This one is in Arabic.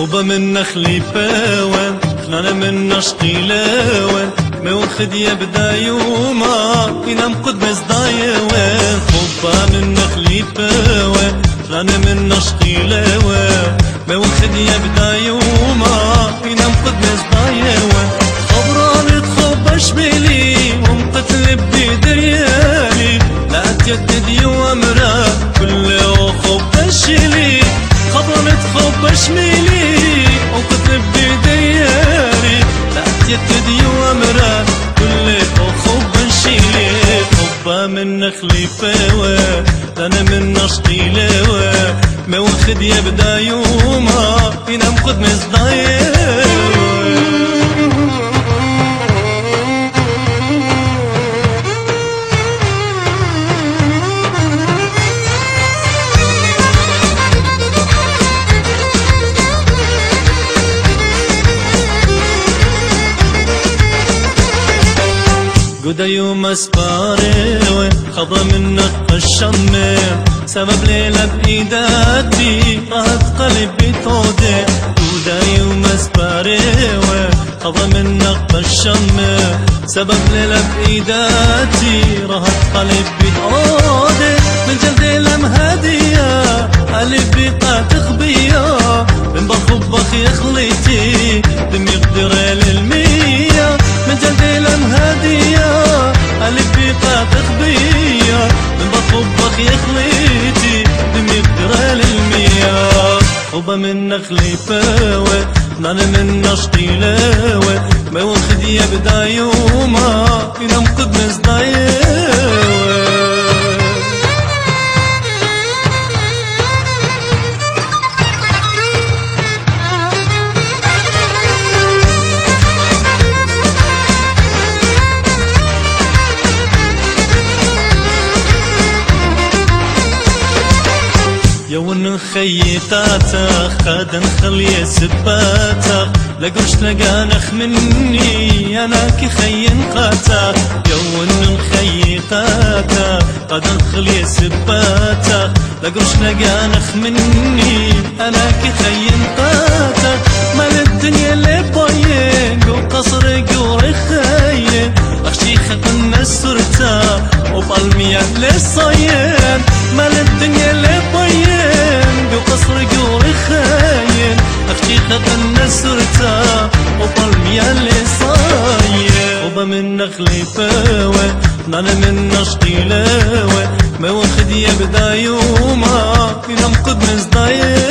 خبا من نخلي باوان خلانا من نشقي لاوان ما واخد يبدا يوما ينام قدس ضايوان خبا من نخلي باوان خلانا من نشقي لاوان ما واخد يبدا يوما ينام قدس ضايوان خبراني تخبا شبيلي ومقتل بدريالي لا تجدد وامرا كل خبا شيلي خبراني تخبا شميلي ومقتل بدريالي لا تجدد وامرا كل خبا شيلي خبا من نخلي فوا انا من نشقي لوا ما واخد يبدا يوما ينام قد مصدايا قدا يوم اسباري خضا منك الشمام سبب ليلة بإيداتي راحت قلبي تودي قدا يوم اسباري خضا منك الشمام سبب ليلة بإيداتي راحت قلبي تودي من جلدي لم هدية قلبي قاتخ بيا من بخبخ يخليتي دم يقدر للمية من جلدي لم هدية قلبي قاتخ بيا من بخبخ يخليتي دم يقدر للمية خبا من نخلي فاوة نانا من نشقي لاوة ما واخد يبدا يوما ينام قد مصدايوة يون خيتاتك قد نخلي سباتك لقوش لقانخ مني انا كي خين قاتك يون خيتاتك قد نخلي سباتك لقوش لقانخ مني انا كي خين قاتك مال الدنيا اللي باين وقصرك ورخاين اخشي خطن السرتا وبالمية اللي صاين مال الدنيا اللي باين بقصرك ورخاين اخشي خطن السرتا وبالمية اللي صاين وبا من نخلي فاوة نانا من نشقي لاوة ما واخد يبدا يوما ينام قد مصدايا